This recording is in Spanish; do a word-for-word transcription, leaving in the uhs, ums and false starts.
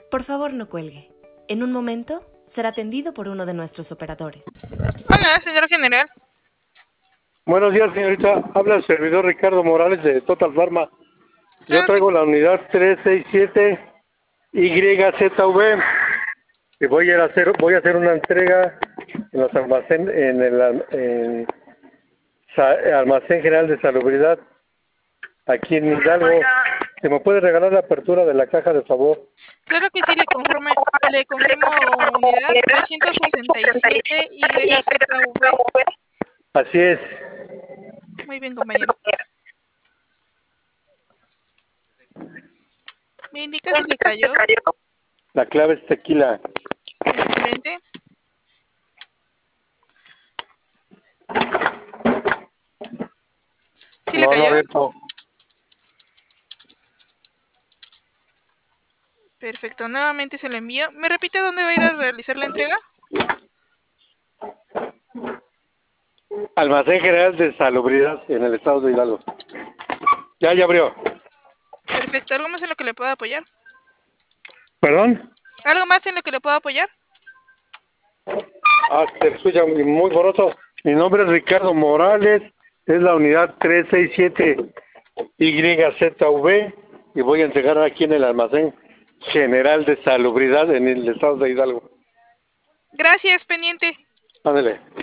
Por favor, no cuelgue. En un momento será atendido por uno de nuestros operadores. Hola, señor general. Buenos días, señorita. Habla el servidor Ricardo Morales de Total Pharma. Yo Claro traigo que... la unidad tres seis siete Y Z V y voy a hacer voy a hacer una entrega en los almacén en el en, sa- almacén general de salubridad aquí en Hidalgo. ¿Se me puede regalar la apertura de la caja, de favor? Claro que sí, le conforme, le confirmo unidad trescientos sesenta y siete Y Z V. Así es. Muy bien, compañero. ¿Me indica si le cayó? La clave es tequila. Excelente. ¿Sí le No, no cayó? abierto. Perfecto, nuevamente se lo envío. ¿Me repite dónde va a ir a realizar la entrega? Almacén general de salubridad en el estado de Hidalgo. Ya, ya abrió. Perfecto, ¿algo más en lo que le pueda apoyar? ¿Perdón? ¿Algo más en lo que le pueda apoyar? Ah, se escucha muy muy borroso. Mi nombre es Ricardo Morales, es la unidad tres seis siete Y Z V y voy a entregar aquí en el almacén general de salubridad en el estado de Hidalgo. Gracias, pendiente. Ándale.